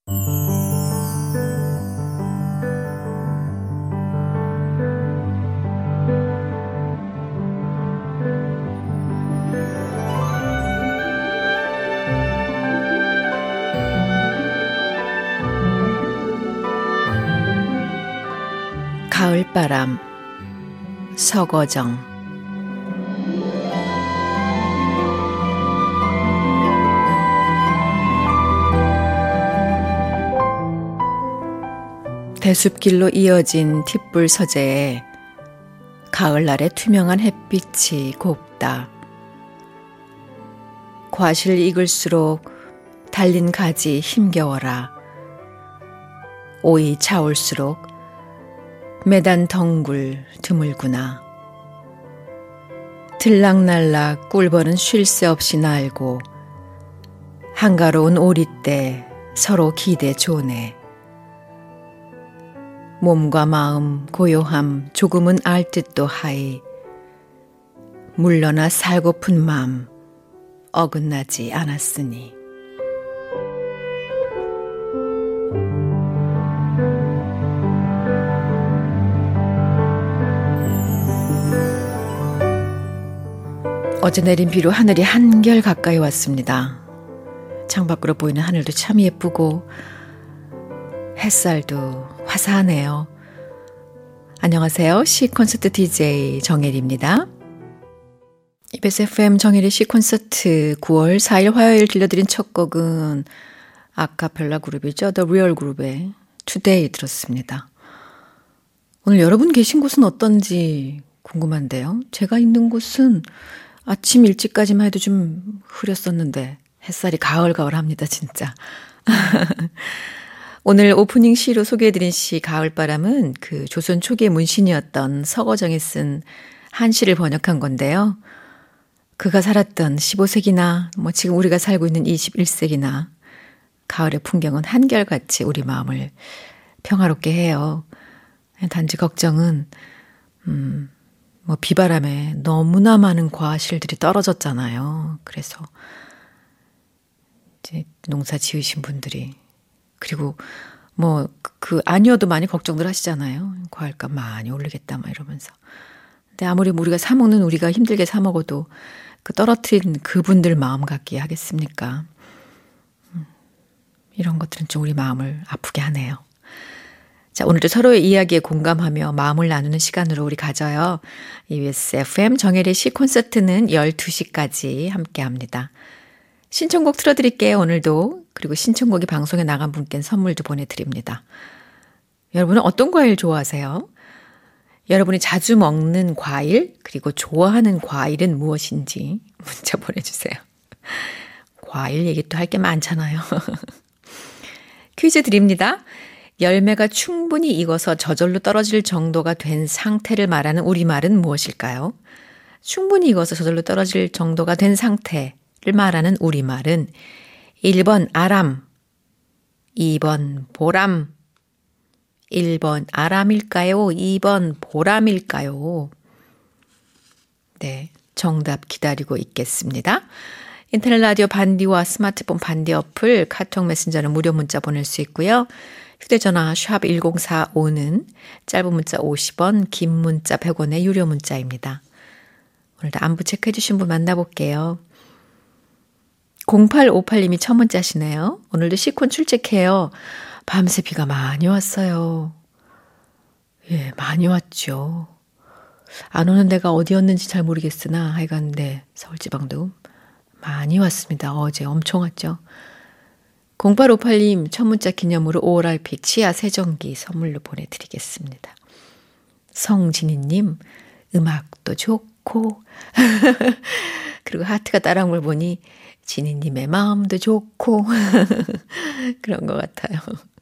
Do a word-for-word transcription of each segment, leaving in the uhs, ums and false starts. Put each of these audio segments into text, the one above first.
가을바람 서거정. 대숲길로 이어진 뒷불 서재에 가을날의 투명한 햇빛이 곱다. 과실 익을수록 달린 가지 힘겨워라. 오이 차올수록 매단 덩굴 드물구나. 들락날락 꿀벌은 쉴 새 없이 날고 한가로운 오리떼 서로 기대 조네. 몸과 마음 고요함 조금은 알 듯도 하이. 물러나 살고픈 맘 어긋나지 않았으니. 어제 내린 비로 하늘이 한결 가까이 왔습니다. 창밖으로 보이는 하늘도 참 예쁘고 햇살도 화사하네요. 안녕하세요. 시콘서트 디제이 정혜리입니다. 이비에스 에프엠 정혜리 시콘서트 구월 사일 화요일 들려드린 첫 곡은 아카펠라 그룹이죠. The Real 그룹의 Today 들었습니다. 오늘 여러분 계신 곳은 어떤지 궁금한데요. 제가 있는 곳은 아침 일찍까지만 해도 좀 흐렸었는데 햇살이 가을가을합니다, 진짜. 오늘 오프닝 시로 소개해드린 시 가을바람은 그 조선 초기의 문신이었던 서거정이 쓴 한시를 번역한 건데요. 그가 살았던 십오 세기나 뭐 지금 우리가 살고 있는 이십일 세기나 가을의 풍경은 한결같이 우리 마음을 평화롭게 해요. 단지 걱정은 음, 뭐 비바람에 너무나 많은 과실들이 떨어졌잖아요. 그래서 이제 농사 지으신 분들이 그리고 뭐 그 아니어도 많이 걱정들 하시잖아요. 과일값 많이 오르겠다 막 이러면서. 근데 아무리 우리가 사 먹는 우리가 힘들게 사 먹어도 그 떨어뜨린 그분들 마음 같기에 하겠습니까? 음, 이런 것들은 좀 우리 마음을 아프게 하네요. 자, 오늘도 서로의 이야기에 공감하며 마음을 나누는 시간으로 우리 가져요. 이비에스 에프엠 정혜리 시 콘서트는 열두 시까지 함께합니다. 신청곡 틀어드릴게요, 오늘도. 그리고 신청곡이 방송에 나간 분께는 선물도 보내드립니다. 여러분은 어떤 과일 좋아하세요? 여러분이 자주 먹는 과일, 그리고 좋아하는 과일은 무엇인지 문자 보내주세요. 과일 얘기 또 할 게 많잖아요. 퀴즈 드립니다. 열매가 충분히 익어서 저절로 떨어질 정도가 된 상태를 말하는 우리말은 무엇일까요? 충분히 익어서 저절로 떨어질 정도가 된 상태를 말하는 우리말은 일 번 아람, 이 번 보람, 일 번 아람일까요? 이 번 보람일까요? 네, 정답 기다리고 있겠습니다. 인터넷 라디오 반디와 스마트폰 반디 어플, 카톡 메신저는 무료 문자 보낼 수 있고요. 휴대전화 샵 일공사오는 짧은 문자 오십 원, 긴 문자 백 원의 유료 문자입니다. 오늘도 안부 체크해 주신 분 만나볼게요. 공팔오팔님이 첫 문자시네요. 오늘도 시콘 출첵해요. 밤새 비가 많이 왔어요. 예, 많이 왔죠. 안 오는 데가 어디였는지 잘 모르겠으나 하여간 네, 서울지방도 많이 왔습니다. 어제 엄청 왔죠. 공팔오팔님 첫 문자 기념으로 오알알피 치아 세정기 선물로 보내드리겠습니다. 성진희님 음악도 좋고 그리고 하트가 따라온 걸 보니 진희님의 마음도 좋고 그런 것 같아요.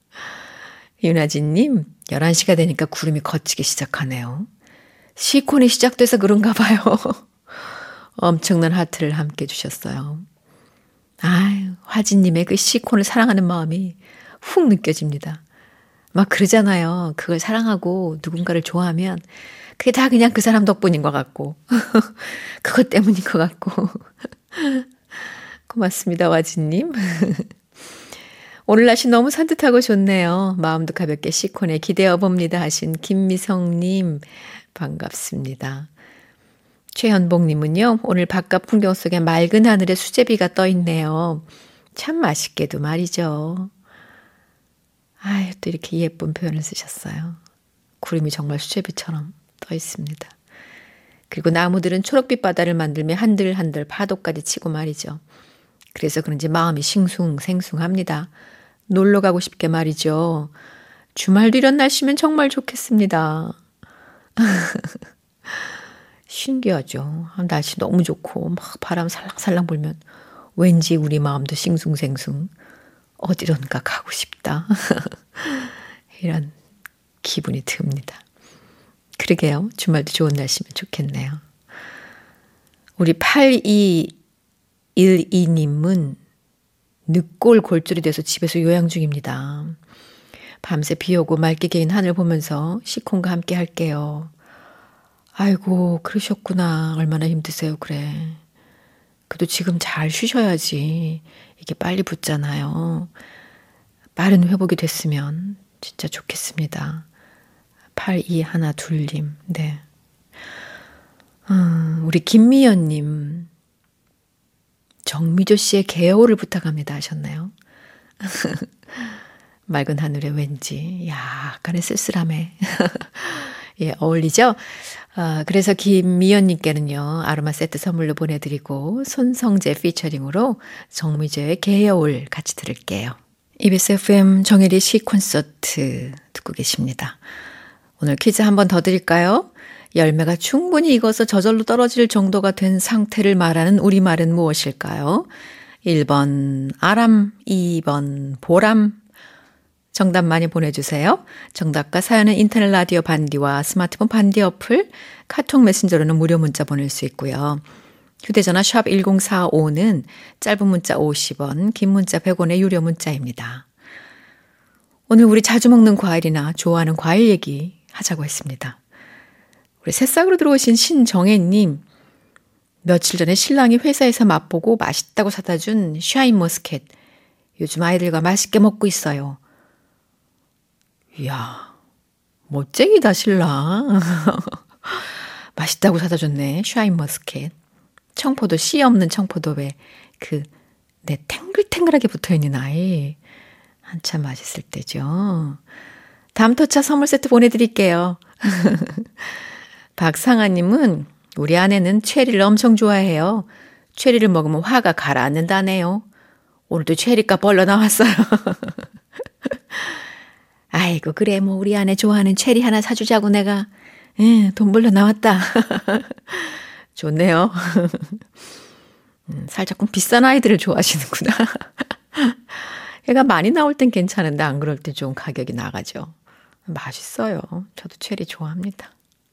윤아진님 열한 시가 되니까 구름이 걷히기 시작하네요. 시콘이 시작돼서 그런가 봐요. 엄청난 하트를 함께 주셨어요. 아유, 화진님의 그 시콘을 사랑하는 마음이 훅 느껴집니다. 막 그러잖아요. 그걸 사랑하고 누군가를 좋아하면 그게 다 그냥 그 사람 덕분인 것 같고 그것 때문인 것 같고 고맙습니다, 화진님. 오늘 날씨 너무 산뜻하고 좋네요. 마음도 가볍게 시콘에 기대어 봅니다 하신 김미성님 반갑습니다. 최현복님은요. 오늘 바깥 풍경 속에 맑은 하늘에 수제비가 떠 있네요. 참 맛있게도 말이죠. 아유, 또 이렇게 예쁜 표현을 쓰셨어요. 구름이 정말 수제비처럼 떠 있습니다. 그리고 나무들은 초록빛 바다를 만들며 한들한들 파도까지 치고 말이죠. 그래서 그런지 마음이 싱숭생숭합니다. 놀러 가고 싶게 말이죠. 주말도 이런 날씨면 정말 좋겠습니다. 신기하죠. 날씨 너무 좋고 막 바람 살랑살랑 불면 왠지 우리 마음도 싱숭생숭 어디론가 가고 싶다. 이런 기분이 듭니다. 그러게요. 주말도 좋은 날씨면 좋겠네요. 우리 팔이일이님은 늑골 골절이 돼서 집에서 요양 중입니다. 밤새 비 오고 맑게 개인 하늘 보면서 시콘과 함께 할게요. 아이고 그러셨구나. 얼마나 힘드세요. 그래. 그래도 지금 잘 쉬셔야지. 이게 빨리 붙잖아요. 빠른 회복이 됐으면 진짜 좋겠습니다. 팔이일이님. 네. 음, 우리 김미연님. 정미조 씨의 개호를 부탁합니다 하셨나요? 맑은 하늘에 왠지 약간의 쓸쓸함에 예, 어울리죠? 아, 그래서 김미연님께는요. 아로마 세트 선물로 보내드리고 손성재 피처링으로 정미조의 개호를 같이 들을게요. 이비에스 에프엠 정혜리 시 콘서트 듣고 계십니다. 오늘 퀴즈 한 번 더 드릴까요? 열매가 충분히 익어서 저절로 떨어질 정도가 된 상태를 말하는 우리말은 무엇일까요? 일 번 아람, 이 번 보람. 정답 많이 보내주세요. 정답과 사연은 인터넷 라디오 반디와 스마트폰 반디 어플, 카톡 메신저로는 무료 문자 보낼 수 있고요. 휴대전화 샵 일공사오는 짧은 문자 오십 원, 긴 문자 백 원의 유료 문자입니다. 오늘 우리 자주 먹는 과일이나 좋아하는 과일 얘기 하자고 했습니다. 우리 새싹으로 들어오신 신정혜님, 며칠 전에 신랑이 회사에서 맛보고 맛있다고 사다 준 샤인머스켓. 요즘 아이들과 맛있게 먹고 있어요. 이야, 멋쟁이다 신랑. 맛있다고 사다 줬네. 샤인머스켓. 청포도, 씨 없는 청포도 왜 그 네, 탱글탱글하게 붙어있는 아이. 한참 맛있을 때죠. 다음 터차 선물 세트 보내드릴게요. 박상아님은 우리 아내는 체리를 엄청 좋아해요. 체리를 먹으면 화가 가라앉는다네요. 오늘도 체리가 벌러 나왔어요. 아이고 그래 뭐 우리 아내 좋아하는 체리 하나 사주자고 내가 응, 돈 벌러 나왔다. 좋네요. 음, 살짝 좀 비싼 아이들을 좋아하시는구나. 얘가 많이 나올 땐 괜찮은데 안 그럴 때 좀 가격이 나가죠. 맛있어요. 저도 체리 좋아합니다.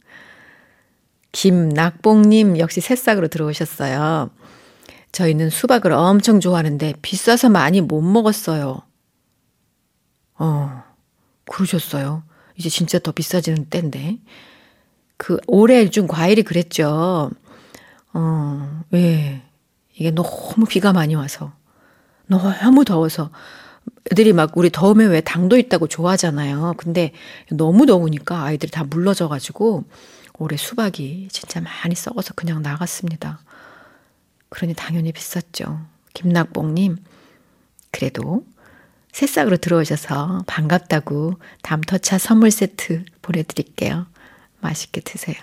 김낙봉님 역시 새싹으로 들어오셨어요. 저희는 수박을 엄청 좋아하는데 비싸서 많이 못 먹었어요. 어, 그러셨어요. 이제 진짜 더 비싸지는 때인데. 그 올해 좀 과일이 그랬죠. 어, 예. 이게 너무 비가 많이 와서 너무 더워서 애들이 막 우리 더우면 왜 당도 있다고 좋아하잖아요. 근데 너무 더우니까 아이들이 다 물러져가지고 올해 수박이 진짜 많이 썩어서 그냥 나갔습니다. 그러니 당연히 비쌌죠. 김낙봉님, 그래도 새싹으로 들어오셔서 반갑다고 다음 터차 선물 세트 보내드릴게요. 맛있게 드세요.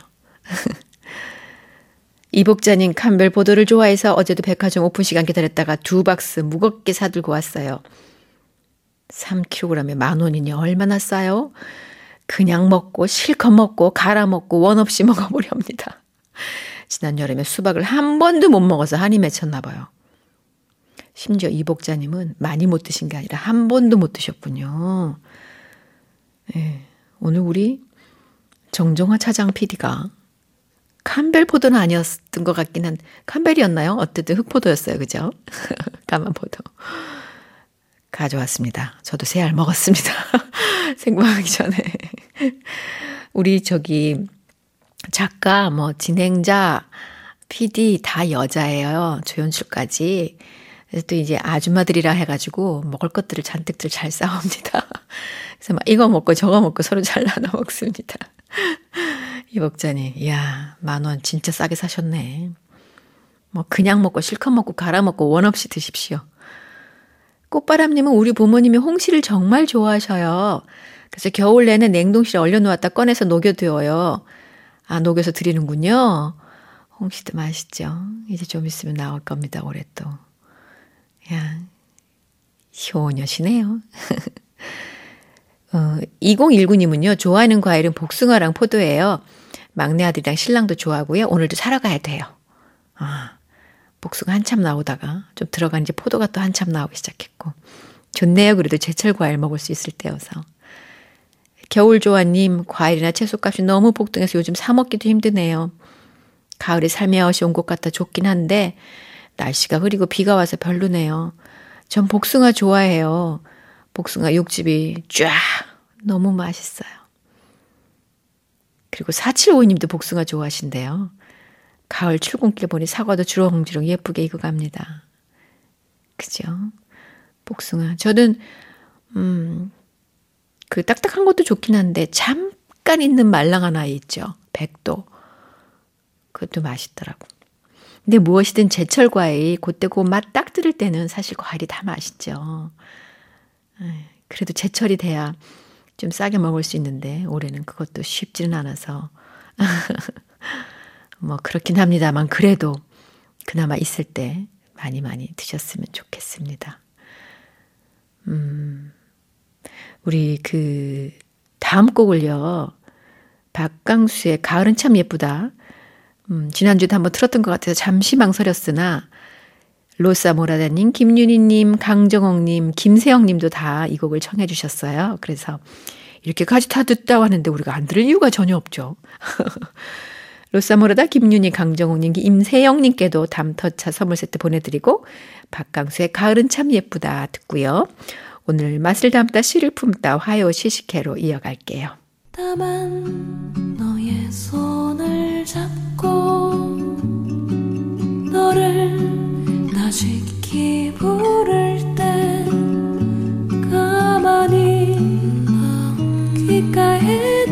이복자님, 캄벨 보도를 좋아해서 어제도 백화점 오픈 시간 기다렸다가 두 박스 무겁게 사들고 왔어요. 삼 킬로그램에 만 원이니 얼마나 싸요? 그냥 먹고 실컷 먹고 갈아 먹고 원 없이 먹어보렵니다. 지난 여름에 수박을 한 번도 못 먹어서 한이 맺혔나 봐요. 심지어 이복자님은 많이 못 드신 게 아니라 한 번도 못 드셨군요. 네, 오늘 우리 정정화 차장 피디가 캄벨 포도는 아니었던 것 같긴 한 캄벨이었나요? 어쨌든 흑포도였어요. 그죠? 까만포도. 가져왔습니다. 저도 세 알 먹었습니다. 생방하기 전에. 우리 저기 작가, 뭐 진행자, 피디 다 여자예요. 조연출까지. 그래서 또 이제 아줌마들이라 해가지고 먹을 것들을 잔뜩들 잘 싸웁니다. 그래서 막 이거 먹고 저거 먹고 서로 잘 나눠 먹습니다. 이 목자님, 이야, 만 원 진짜 싸게 사셨네. 뭐 그냥 먹고 실컷 먹고 갈아 먹고 원 없이 드십시오. 꽃바람님은 우리 부모님이 홍시를 정말 좋아하셔요. 그래서 겨울 내내 냉동실에 얼려놓았다 꺼내서 녹여두어요. 아, 녹여서 드리는군요. 홍시도 맛있죠. 이제 좀 있으면 나올 겁니다. 올해 또. 야, 효녀시네요. 어, 이공일구님은요. 좋아하는 과일은 복숭아랑 포도예요. 막내 아들이랑 신랑도 좋아하고요. 오늘도 사러 가야 돼요. 아, 복숭아 한참 나오다가 좀 들어간 이제 포도가 또 한참 나오기 시작했고. 좋네요. 그래도 제철 과일 먹을 수 있을 때여서. 겨울조아님, 과일이나 채소값이 너무 폭등해서 요즘 사 먹기도 힘드네요. 가을이 살며시 온 것 같아 좋긴 한데 날씨가 흐리고 비가 와서 별로네요. 전 복숭아 좋아해요. 복숭아 육즙이 쫙 너무 맛있어요. 그리고 사칠오이님도 복숭아 좋아하신대요. 가을 출근길 보니 사과도 주렁주렁 예쁘게 익어갑니다. 그죠? 복숭아. 저는 음, 그 딱딱한 것도 좋긴 한데 잠깐 있는 말랑한 아이 있죠. 백도. 그것도 맛있더라고. 근데 무엇이든 제철 과일 그때 그 맛 딱 들을 때는 사실 과일이 다 맛있죠. 그래도 제철이 돼야 좀 싸게 먹을 수 있는데 올해는 그것도 쉽지는 않아서 뭐 그렇긴 합니다만 그래도 그나마 있을 때 많이 많이 드셨으면 좋겠습니다. 음, 우리 그 다음 곡을요. 박강수의 가을은 참 예쁘다. 음, 지난주에도 한번 틀었던 것 같아서 잠시 망설였으나 로사모라다님, 김윤희님, 강정옥님, 김세영님도 다 이 곡을 청해 주셨어요. 그래서 이렇게까지 다 듣다고 하는데 우리가 안 들을 이유가 전혀 없죠. 로사모라다, 김윤희, 강정옥님, 임세영님께도 담터차 선물 세트 보내드리고 박강수의 가을은 참 예쁘다 듣고요. 오늘 맛을 담다 시를 품다 화요 시식회로 이어갈게요. 다만 너의 손을 잡고 너를 나직히 부를 때 가만히 귓가에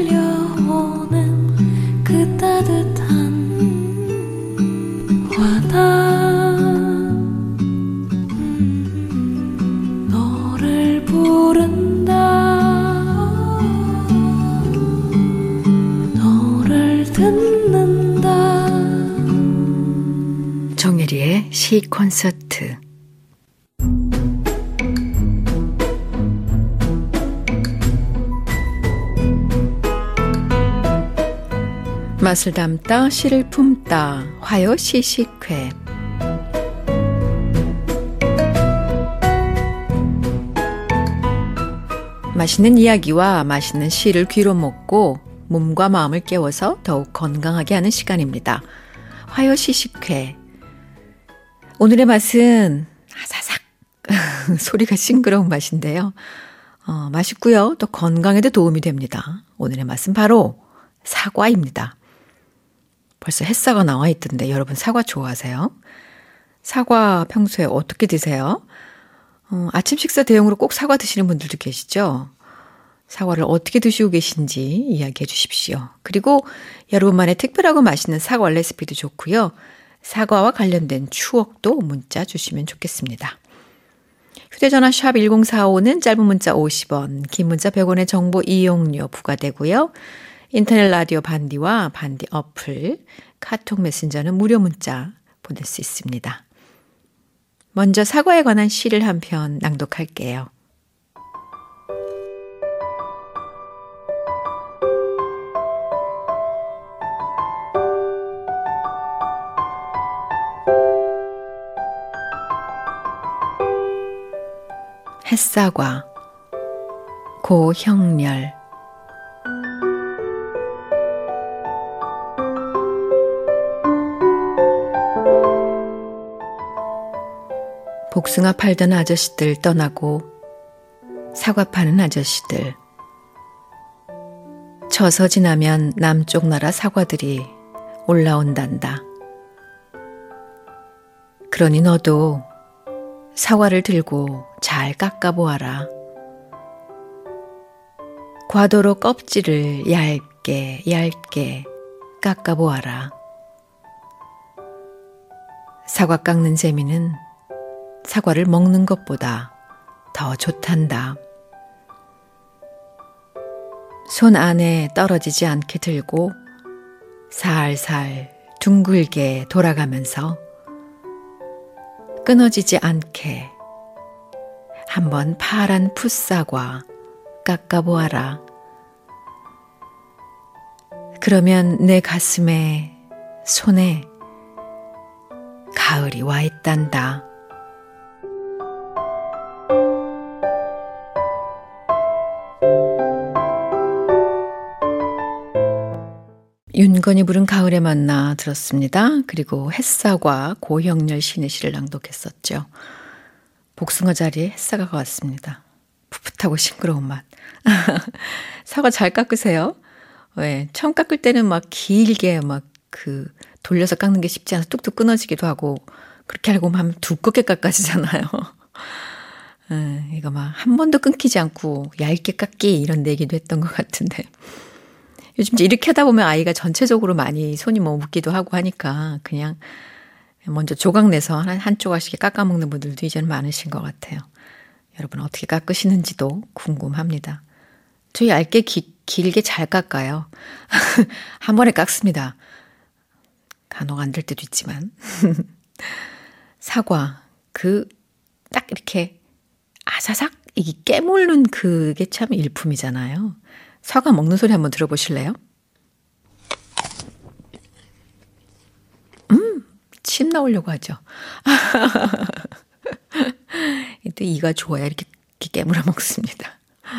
들려오는 그 따뜻한 와닿 음, 너를 부른다 너를 듣는다. 정혜리의 시 콘서트. 맛을 담다 시를 품다 화요 시식회. 맛있는 이야기와 맛있는 시를 귀로 먹고 몸과 마음을 깨워서 더욱 건강하게 하는 시간입니다. 화요 시식회. 오늘의 맛은 아사삭 소리가 싱그러운 맛인데요. 어, 맛있고요. 또 건강에도 도움이 됩니다. 오늘의 맛은 바로 사과입니다. 벌써 햇사가 나와 있던데 여러분 사과 좋아하세요? 사과 평소에 어떻게 드세요? 어, 아침 식사 대용으로 꼭 사과 드시는 분들도 계시죠? 사과를 어떻게 드시고 계신지 이야기해 주십시오. 그리고 여러분만의 특별하고 맛있는 사과 레시피도 좋고요. 사과와 관련된 추억도 문자 주시면 좋겠습니다. 휴대전화 샵 일공사오는 짧은 문자 오십 원, 긴 문자 백 원의 정보 이용료 부과되고요. 인터넷 라디오 반디와 반디 어플, 카톡 메신저는 무료 문자 보낼 수 있습니다. 먼저 사과에 관한 시를 한 편 낭독할게요. 햇사과 고형렬. 복숭아 팔던 아저씨들 떠나고 사과 파는 아저씨들. 쳐서 지나면 남쪽 나라 사과들이 올라온단다. 그러니 너도 사과를 들고 잘 깎아보아라. 과도로 껍질을 얇게 얇게 깎아보아라. 사과 깎는 재미는 사과를 먹는 것보다 더 좋단다. 손 안에 떨어지지 않게 들고 살살 둥글게 돌아가면서 끊어지지 않게 한번 파란 풋사과 깎아보아라. 그러면 내 가슴에, 손에 가을이 와 있단다. 윤건이 부른 가을에 만나 들었습니다. 그리고 햇사과 고형렬 시인의 시를 낭독했었죠. 복숭아 자리에 햇사과가 왔습니다. 풋풋하고 싱그러운 맛. 사과 잘 깎으세요? 왜 처음 깎을 때는 막 길게 막 그 돌려서 깎는 게 쉽지 않아서 뚝뚝 끊어지기도 하고 그렇게 알고 하면 두껍게 깎아지잖아요. 음, 이거 막 한 번도 끊기지 않고 얇게 깎기 이런 내기도 했던 것 같은데 요즘 이제 이렇게 하다 보면 아이가 전체적으로 많이 손이 뭐 묻기도 하고 하니까 그냥 먼저 조각 내서 한, 한 조각씩 깎아 먹는 분들도 이제는 많으신 것 같아요. 여러분 어떻게 깎으시는지도 궁금합니다. 저 얇게 기, 길게 잘 깎아요. 한 번에 깎습니다. 간혹 안 될 때도 있지만. 사과 그 딱 이렇게 아사삭 이게 깨물는 그게 참 일품이잖아요. 사과 먹는 소리 한번 들어보실래요? 음, 침 나오려고 하죠. 또 이가 좋아야 이렇게, 이렇게 깨물어 먹습니다.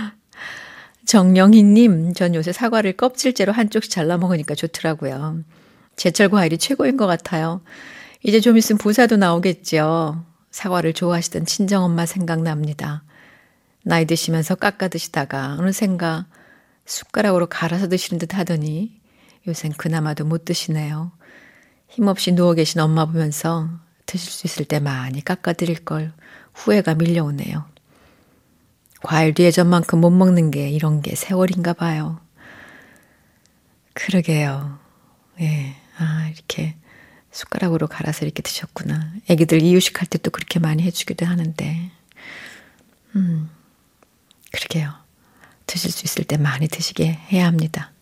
정영희님, 전 요새 사과를 껍질째로 한쪽씩 잘라 먹으니까 좋더라고요. 제철 과일이 최고인 것 같아요. 이제 좀 있으면 부사도 나오겠죠. 사과를 좋아하시던 친정엄마 생각납니다. 나이 드시면서 깎아 드시다가 어느샌가 숟가락으로 갈아서 드시는 듯 하더니 요샌 그나마도 못 드시네요. 힘없이 누워 계신 엄마 보면서 드실 수 있을 때 많이 깎아 드릴 걸 후회가 밀려오네요. 과일도 예전만큼 못 먹는 게 이런 게 세월인가 봐요. 그러게요. 예, 아 이렇게 숟가락으로 갈아서 이렇게 드셨구나. 애기들 이유식 할 때 또 그렇게 많이 해주기도 하는데 음, 그러게요. 드실 수 있을 때 많이 드시게 해야 합니다.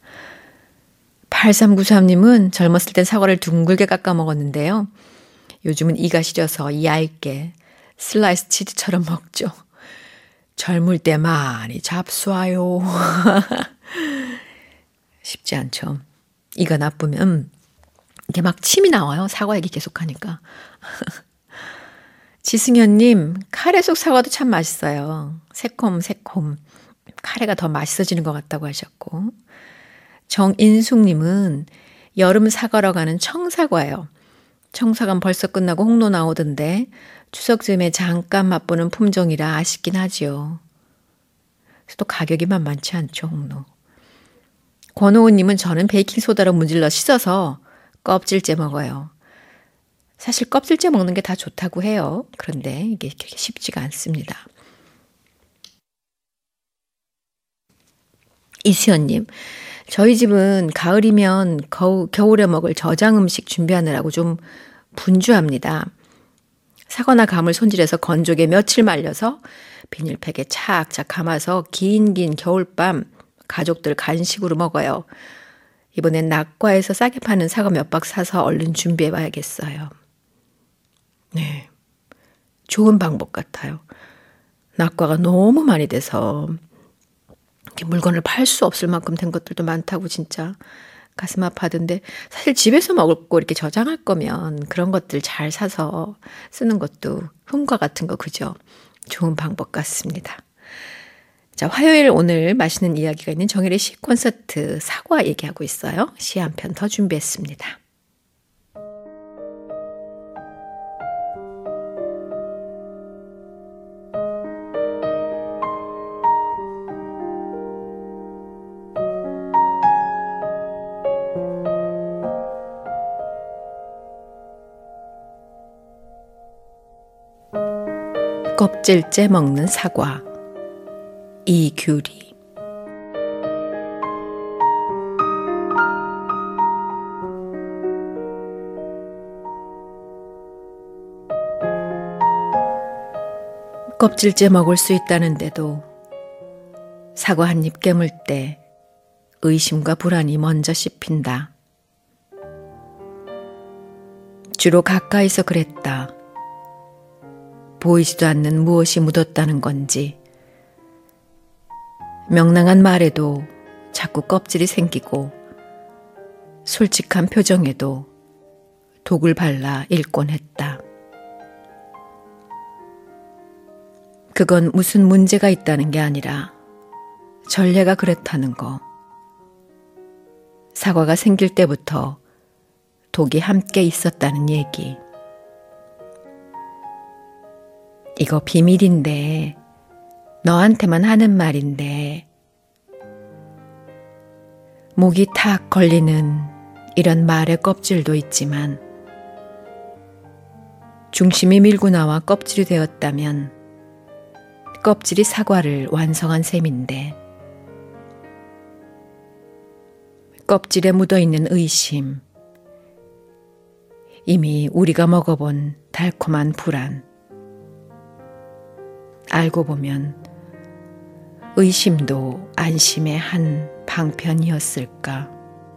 팔삼구삼님은 젊었을 땐 사과를 둥글게 깎아 먹었는데요. 요즘은 이가 시려서 얇게 슬라이스 치즈처럼 먹죠. 젊을 때 많이 잡수아요. 쉽지 않죠. 이가 나쁘면 이게 막 침이 나와요. 사과 얘기 계속하니까. 지승현님, 카레 속 사과도 참 맛있어요. 새콤새콤. 카레가 더 맛있어지는 것 같다고 하셨고. 정인숙님은 여름 사과로 가는 청사과예요. 청사과는 벌써 끝나고 홍로 나오던데 추석쯤에 잠깐 맛보는 품종이라 아쉽긴 하지요. 또 가격이 만만치 않죠, 홍로. 권호은님은 저는 베이킹소다로 문질러 씻어서 껍질째 먹어요. 사실 껍질째 먹는 게 다 좋다고 해요. 그런데 이게 그렇게 쉽지가 않습니다. 이수연님, 저희 집은 가을이면 거, 겨울에 먹을 저장 음식 준비하느라고 좀 분주합니다. 사과나 감을 손질해서 건조기에 며칠 말려서 비닐팩에 착착 감아서 긴긴 겨울밤 가족들 간식으로 먹어요. 이번엔 낙과에서 싸게 파는 사과 몇 박 사서 얼른 준비해 봐야겠어요. 네, 좋은 방법 같아요. 낙과가 너무 많이 돼서 물건을 팔 수 없을 만큼 된 것들도 많다고 진짜 가슴 아파하던데 사실 집에서 먹고 이렇게 저장할 거면 그런 것들 잘 사서 쓰는 것도 흠과 같은 거 그죠? 좋은 방법 같습니다. 자, 화요일 오늘 맛있는 이야기가 있는 정일의 시 콘서트 사과 얘기하고 있어요. 시 한 편 더 준비했습니다. 껍질째 먹는 사과 이규리. 껍질째 먹을 수 있다는데도 사과 한 입 깨물 때 의심과 불안이 먼저 씹힌다. 주로 가까이서 그랬다. 보이지도 않는 무엇이 묻었다는 건지 명랑한 말에도 자꾸 껍질이 생기고 솔직한 표정에도 독을 발라 읽곤 했다. 그건 무슨 문제가 있다는 게 아니라 전례가 그렇다는 거. 사과가 생길 때부터 독이 함께 있었다는 얘기. 이거 비밀인데, 너한테만 하는 말인데, 목이 탁 걸리는 이런 말의 껍질도 있지만, 중심이 밀고 나와 껍질이 되었다면, 껍질이 사과를 완성한 셈인데, 껍질에 묻어있는 의심, 이미 우리가 먹어본 달콤한 불안, 알고 보면 의심도 안심의 한 방편이었을까.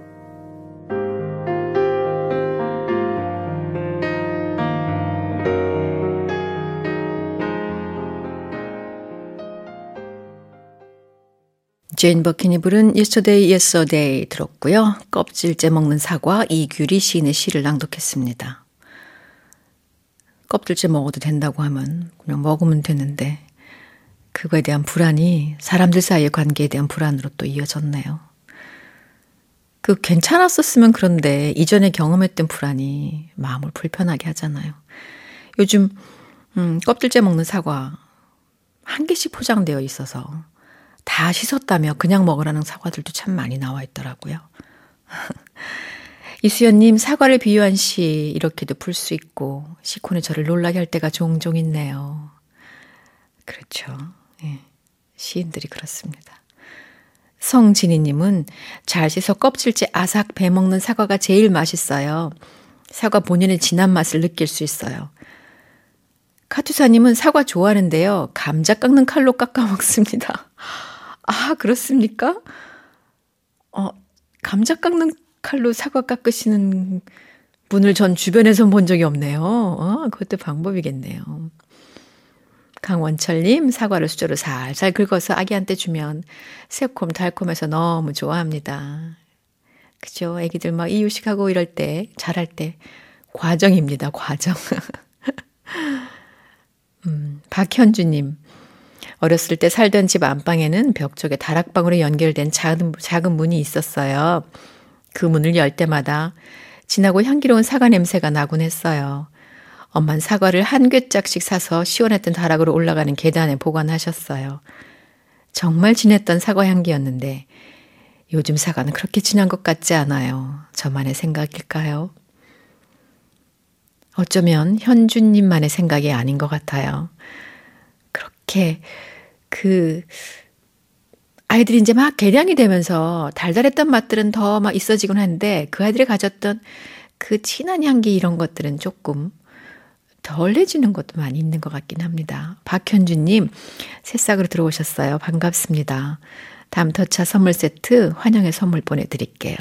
제인 버킨이 부른 Yesterday, Yesterday 들었고요. 껍질째 먹는 사과 이규리 시인의 시를 낭독했습니다. 껍질째 먹어도 된다고 하면 그냥 먹으면 되는데 그거에 대한 불안이 사람들 사이의 관계에 대한 불안으로 또 이어졌네요. 그 괜찮았었으면 그런데 이전에 경험했던 불안이 마음을 불편하게 하잖아요. 요즘 음, 껍질째 먹는 사과 한 개씩 포장되어 있어서 다 씻었다며 그냥 먹으라는 사과들도 참 많이 나와 있더라고요. 이수연님, 사과를 비유한 시 이렇게도 풀 수 있고 시콘이 저를 놀라게 할 때가 종종 있네요. 그렇죠. 예, 시인들이 그렇습니다. 성진희님은 잘 씻어 껍질째 아삭 베먹는 사과가 제일 맛있어요. 사과 본연의 진한 맛을 느낄 수 있어요. 카투사님은 사과 좋아하는데요. 감자 깎는 칼로 깎아 먹습니다. 아, 그렇습니까? 어, 감자 깎는 칼로 사과 깎으시는 분을 전 주변에서 본 적이 없네요. 어, 그것도 방법이겠네요. 강원철님, 사과를 수저로 살살 긁어서 아기한테 주면 새콤 달콤해서 너무 좋아합니다. 그죠? 아기들 막 이유식하고 이럴 때, 자랄 때 과정입니다. 과정. 음, 박현주님, 어렸을 때 살던 집 안방에는 벽 쪽에 다락방으로 연결된 작은, 작은 문이 있었어요. 그 문을 열 때마다 진하고 향기로운 사과 냄새가 나곤 했어요. 엄마는 사과를 한 꿰짝씩 사서 시원했던 다락으로 올라가는 계단에 보관하셨어요. 정말 진했던 사과 향기였는데 요즘 사과는 그렇게 진한 것 같지 않아요. 저만의 생각일까요? 어쩌면 현주님만의 생각이 아닌 것 같아요. 그렇게 그 아이들이 이제 막 개량이 되면서 달달했던 맛들은 더 막 있어지곤 한데 그 아이들이 가졌던 그 진한 향기 이런 것들은 조금 덜해지는 것도 많이 있는 것 같긴 합니다. 박현주님, 새싹으로 들어오셨어요. 반갑습니다. 담터차 선물 세트 환영의 선물 보내드릴게요.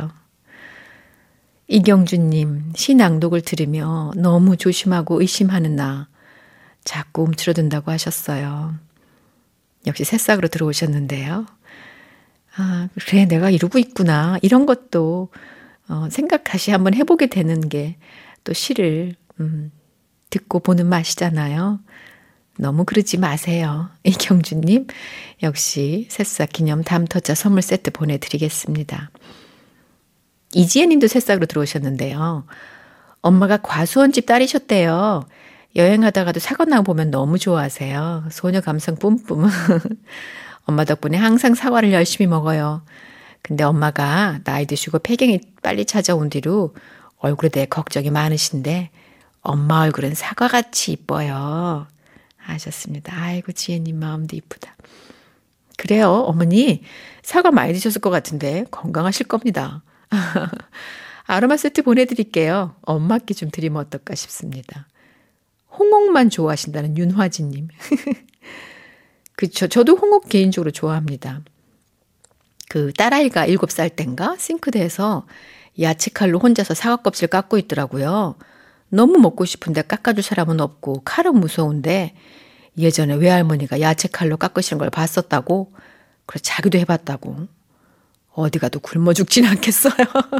이경주님, 시 낭독을 들으며 너무 조심하고 의심하는 나 자꾸 움츠러든다고 하셨어요. 역시 새싹으로 들어오셨는데요. 아, 그래, 내가 이러고 있구나. 이런 것도 어, 생각 다시 한번 해보게 되는 게 또 시를 음, 듣고 보는 맛이잖아요. 너무 그러지 마세요. 이경주님, 역시 새싹 기념 담터자 선물 세트 보내드리겠습니다. 이지혜님도 새싹으로 들어오셨는데요. 엄마가 과수원집 딸이셨대요. 여행하다가도 사과나무 보면 너무 좋아하세요. 소녀 감성 뿜뿜. 엄마 덕분에 항상 사과를 열심히 먹어요. 근데 엄마가 나이 드시고 폐경이 빨리 찾아온 뒤로 얼굴에 대해 걱정이 많으신데 엄마 얼굴은 사과같이 이뻐요. 하셨습니다. 아이고, 지혜님 마음도 이쁘다. 그래요, 어머니. 사과 많이 드셨을 것 같은데 건강하실 겁니다. 아로마 세트 보내드릴게요. 엄마께 좀 드리면 어떨까 싶습니다. 홍옥만 좋아하신다는 윤화진님. 그쵸. 저도 홍옥 개인적으로 좋아합니다. 그 딸아이가 일곱 살 땐가 싱크대에서 야채칼로 혼자서 사과 껍질 깎고 있더라고요. 너무 먹고 싶은데 깎아줄 사람은 없고 칼은 무서운데 예전에 외할머니가 야채칼로 깎으시는 걸 봤었다고. 그래서 자기도 해봤다고. 어디 가도 굶어 죽진 않겠어요.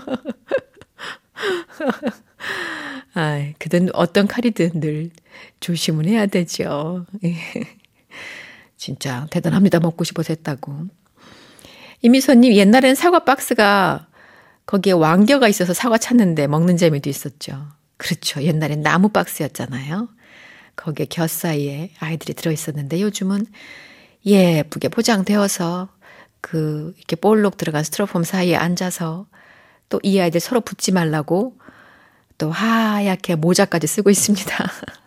아, 그든 어떤 칼이든 늘 조심은 해야 되죠. 진짜 대단합니다. 먹고 싶어서 했다고. 이미선님, 옛날엔 사과 박스가 거기에 왕겨가 있어서 사과 찾는데 먹는 재미도 있었죠. 그렇죠. 옛날엔 나무 박스였잖아요. 거기에 겨 사이에 아이들이 들어있었는데 요즘은 예쁘게 포장되어서 그 이렇게 볼록 들어간 스티로폼 사이에 앉아서 또 이 아이들 서로 붙지 말라고 또 하얗게 모자까지 쓰고 있습니다.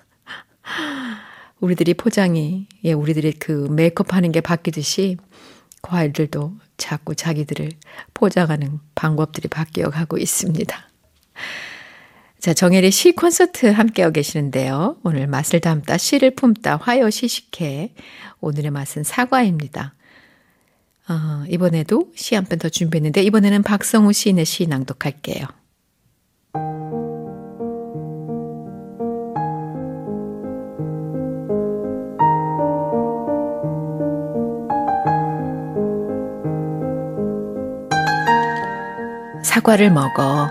우리들이 포장이, 예, 우리들이 그 메이크업 하는 게 바뀌듯이 그 아이들도 자꾸 자기들을 포장하는 방법들이 바뀌어가고 있습니다. 자, 정혜리 시 콘서트 함께하고 계시는데요. 오늘 맛을 담다 시를 품다 화요 시식회. 오늘의 맛은 사과입니다. 어, 이번에도 시 한 편 더 준비했는데 이번에는 박성우 시인의 시 낭독할게요. 사과를 먹어.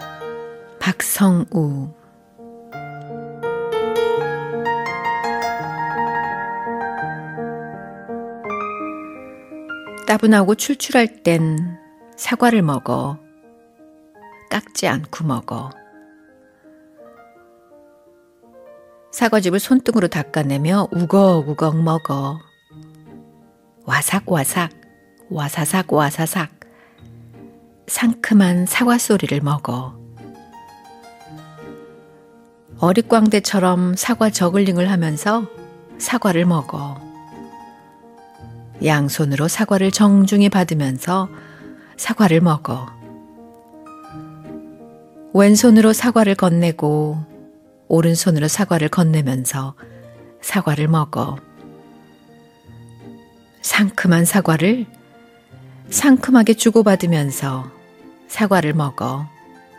박성우. 따분하고 출출할 땐 사과를 먹어. 깎지 않고 먹어. 사과즙을 손등으로 닦아내며 우걱우걱 먹어. 와삭와삭, 와사삭 와사삭. 상큼한 사과 소리를 먹어. 어릿광대처럼 사과 저글링을 하면서 사과를 먹어. 양손으로 사과를 정중히 받으면서 사과를 먹어. 왼손으로 사과를 건네고 오른손으로 사과를 건네면서 사과를 먹어. 상큼한 사과를 상큼하게 주고받으면서 사과를 먹어.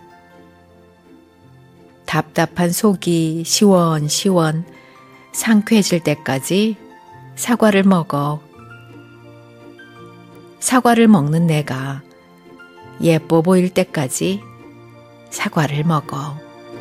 답답한 속이 시원시원 상쾌해질 때까지 사과를 먹어. 사과를 먹는 내가 예뻐 보일 때까지 사과를 먹어.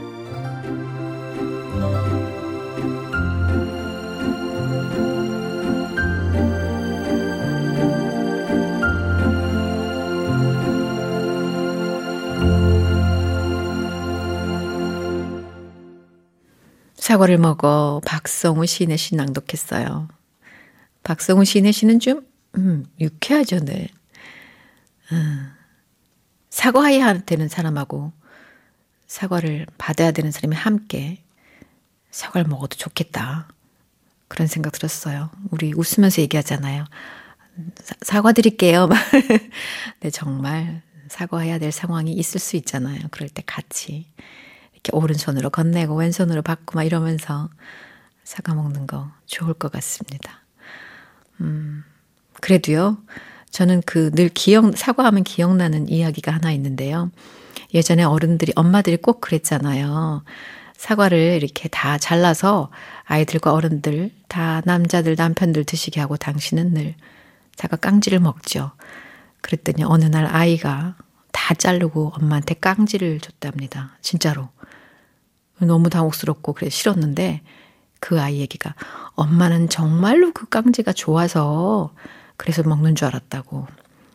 사과를 먹어. 박성우 시인의 시 낭독했어요. 박성우 시인의 시는 좀 음, 유쾌하죠, 늘. 음, 사과해야 되는 사람하고 사과를 받아야 되는 사람이 함께 사과를 먹어도 좋겠다. 그런 생각 들었어요. 우리 웃으면서 얘기하잖아요. 사, 사과드릴게요. 네, 정말 사과해야 될 상황이 있을 수 있잖아요. 그럴 때 같이 이렇게 오른손으로 건네고 왼손으로 받고 막 이러면서 사과 먹는 거 좋을 것 같습니다. 음, 그래도요, 저는 그 늘 기억, 사과하면 기억나는 이야기가 하나 있는데요. 예전에 어른들이, 엄마들이 꼭 그랬잖아요. 사과를 이렇게 다 잘라서 아이들과 어른들, 다 남자들, 남편들 드시게 하고 당신은 늘 사과 깡지를 먹죠. 그랬더니 어느 날 아이가 다 자르고 엄마한테 깡지를 줬답니다. 진짜로. 너무 당혹스럽고 그래 싫었는데 그 아이 얘기가 엄마는 정말로 그 깡지가 좋아서 그래서 먹는 줄 알았다고.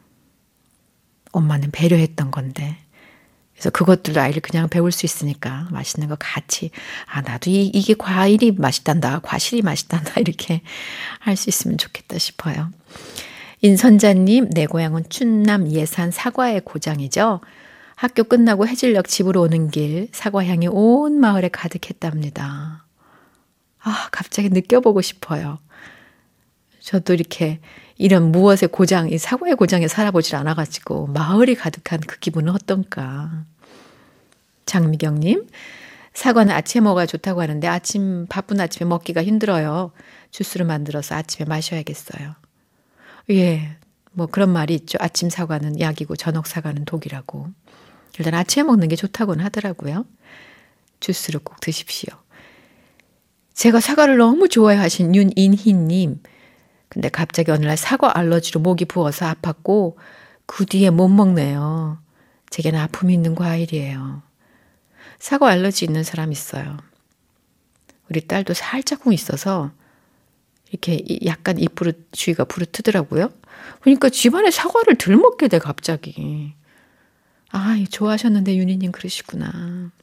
엄마는 배려했던 건데. 그래서 그것들도 아이를 그냥 배울 수 있으니까 맛있는 거 같이 아 나도 이, 이게 과일이 맛있단다. 과실이 맛있단다. 이렇게 할 수 있으면 좋겠다 싶어요. 인선자님, 내 고향은 충남 예산 사과의 고장이죠. 학교 끝나고 해질녘 집으로 오는 길 사과향이 온 마을에 가득했답니다. 아, 갑자기 느껴보고 싶어요. 저도 이렇게 이런 무엇의 고장, 이 사고의 고장에 살아보질 않아가지고 마을이 가득한 그 기분은 어떤가. 장미경님, 사과는 아침에 먹어야 좋다고 하는데 아침 바쁜 아침에 먹기가 힘들어요. 주스를 만들어서 아침에 마셔야겠어요. 예, 뭐 그런 말이 있죠. 아침 사과는 약이고 저녁 사과는 독이라고. 일단 아침에 먹는 게 좋다고는 하더라고요. 주스를 꼭 드십시오. 제가 사과를 너무 좋아하신 윤인희님. 근데 갑자기 어느 날 사과 알러지로 목이 부어서 아팠고 그 뒤에 못 먹네요. 제게는 아픔이 있는 과일이에요. 사과 알러지 있는 사람 있어요. 우리 딸도 살짝쿵 있어서 이렇게 약간 입 부르, 주위가 부르트더라고요. 그러니까 집안에 사과를 덜 먹게 돼 갑자기. 아, 좋아하셨는데 윤희님 그러시구나.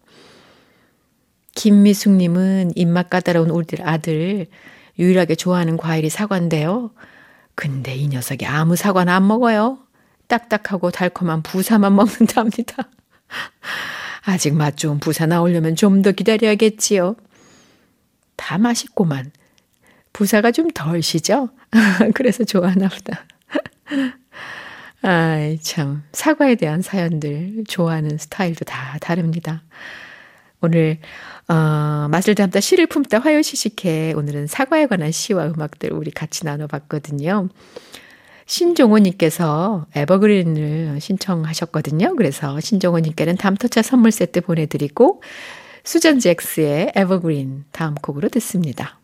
김미숙님은 입맛 까다로운 우리 아들 유일하게 좋아하는 과일이 사과인데요. 근데 이 녀석이 아무 사과나 안 먹어요. 딱딱하고 달콤한 부사만 먹는답니다. 아직 맛 좋은 부사 나오려면 좀 더 기다려야겠지요. 다 맛있고만 부사가 좀 덜 시죠? 그래서 좋아하나 보다. 아이 참, 사과에 대한 사연들 좋아하는 스타일도 다 다릅니다. 오늘 어, 맛을 담다 시를 품다 화요시식회, 오늘은 사과에 관한 시와 음악들 우리 같이 나눠봤거든요. 신종호님께서 에버그린을 신청하셨거든요. 그래서 신종호님께는 담토차 선물 세트 보내드리고 수전 잭스의 에버그린 다음 곡으로 듣습니다.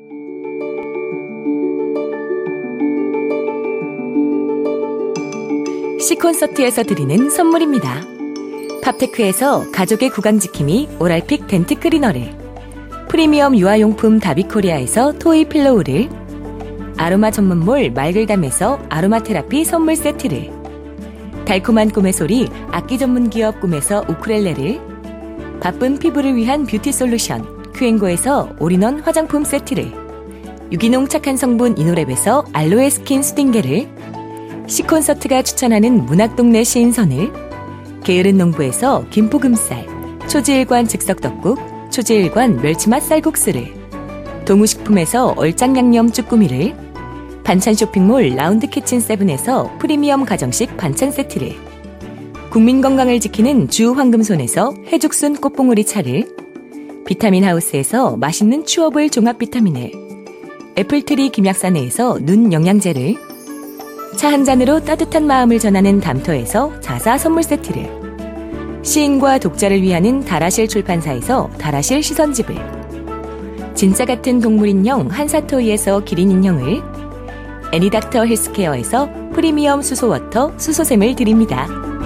시콘서트에서 드리는 선물입니다. 팝테크에서 가족의 구강지킴이 오랄픽 덴트 클리너를, 프리미엄 유아용품 다비코리아에서 토이 필로우를, 아로마 전문몰 말글담에서 아로마 테라피 선물 세트를, 달콤한 꿈의 소리 악기 전문 기업 꿈에서 우쿨렐레를, 바쁜 피부를 위한 뷰티 솔루션 큐앤고에서 올인원 화장품 세트를, 유기농 착한 성분 이노랩에서 알로에 스킨 수딩게를, 시콘서트가 추천하는 문학동네 시인선을, 게으른 농부에서 김포금쌀, 초지일관 즉석떡국, 초지일관 멸치맛 쌀국수를, 동우식품에서 얼짱양념 쭈꾸미를, 반찬 쇼핑몰 라운드키친 세븐에서 프리미엄 가정식 반찬 세트를, 국민 건강을 지키는 주 황금손에서 해죽순 꽃봉오리 차를, 비타민 하우스에서 맛있는 추어볼 종합 비타민을, 애플트리 김약사내에서 눈 영양제를, 차 한 잔으로 따뜻한 마음을 전하는 담토에서 자사 선물 세트를, 시인과 독자를 위하는 다라실 출판사에서 다라실 시선집을, 진짜 같은 동물 인형 한사토이에서 기린 인형을, 애니닥터 헬스케어에서 프리미엄 수소워터 수소샘을 드립니다.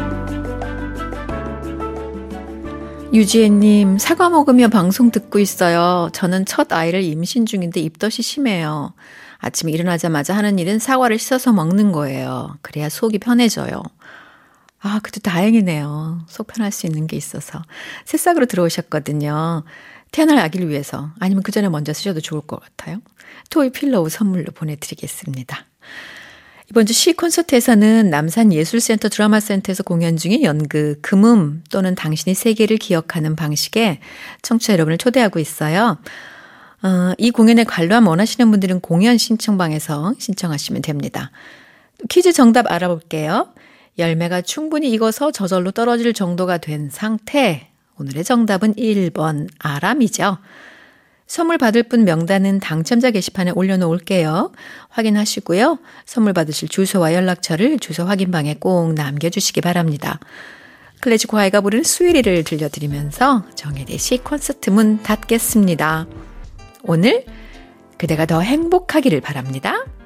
유지혜님, 사과 먹으며 방송 듣고 있어요. 저는 첫 아이를 임신 중인데 입덧이 심해요. 아침에 일어나자마자 하는 일은 사과를 씻어서 먹는 거예요. 그래야 속이 편해져요. 아, 그래도 다행이네요. 속 편할 수 있는 게 있어서. 새싹으로 들어오셨거든요. 태어날 아기를 위해서, 아니면 그 전에 먼저 쓰셔도 좋을 것 같아요. 토이 필로우 선물로 보내드리겠습니다. 이번 주 시 콘서트에서는 남산예술센터 드라마센터에서 공연 중인 연극 금음 또는 당신이 세계를 기억하는 방식에 청취자 여러분을 초대하고 있어요. 어, 이 공연에 관람 원하시는 분들은 공연 신청방에서 신청하시면 됩니다. 퀴즈 정답 알아볼게요. 열매가 충분히 익어서 저절로 떨어질 정도가 된 상태. 오늘의 정답은 일 번 아람이죠. 선물 받을 분 명단은 당첨자 게시판에 올려놓을게요. 확인하시고요. 선물 받으실 주소와 연락처를 주소 확인방에 꼭 남겨주시기 바랍니다. 클래식 과외가 부르는 수요일을 들려드리면서 정혜대 시 콘서트 문 닫겠습니다. 오늘 그대가 더 행복하기를 바랍니다.